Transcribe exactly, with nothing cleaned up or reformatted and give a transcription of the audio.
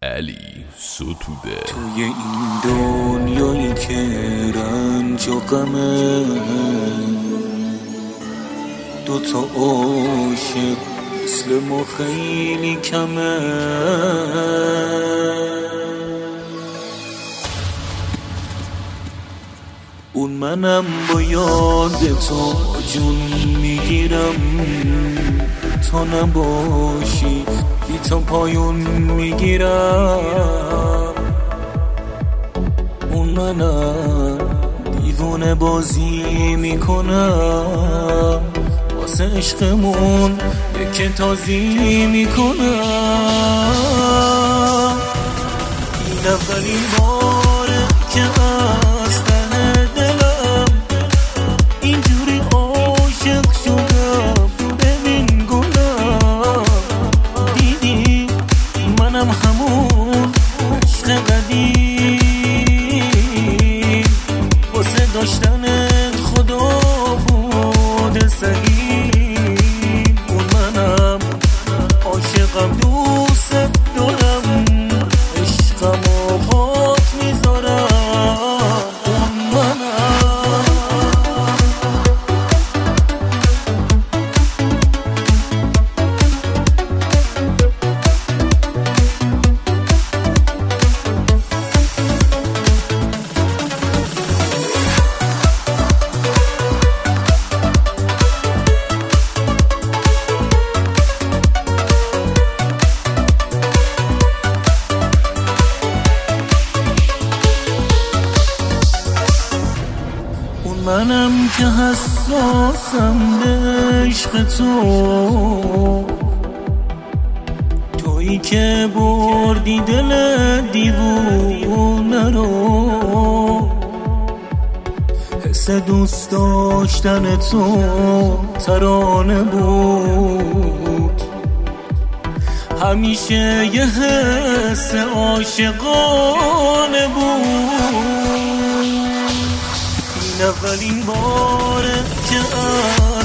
علی ستوده. توی این دنیایی که رنج و غمه، دوتا عاشق مثل ما خیلی کمه. اون منم با یاد تو جون میگیرم، تا نباشی بی تا پایون میگیرم. اون منم دیوونه بازی میکنم، واسه عشقمون یک تازی میکنم. این اولین باره که از ته دلم اینجوری عاشق شدم. ببین گلم، دیدی منم همون عشق قدیم، واسه داشتنت خدا بود سلیم. اون منم عاشقم، دوست دارم، عشقم و پات میذارم. اون منم منم که حساسم به عشق تو، تویی که بردی دل دیوونه رو. حس دوست داشتن تو ترانه بود، همیشه یه حس عاشقانه بود. این اولین باره که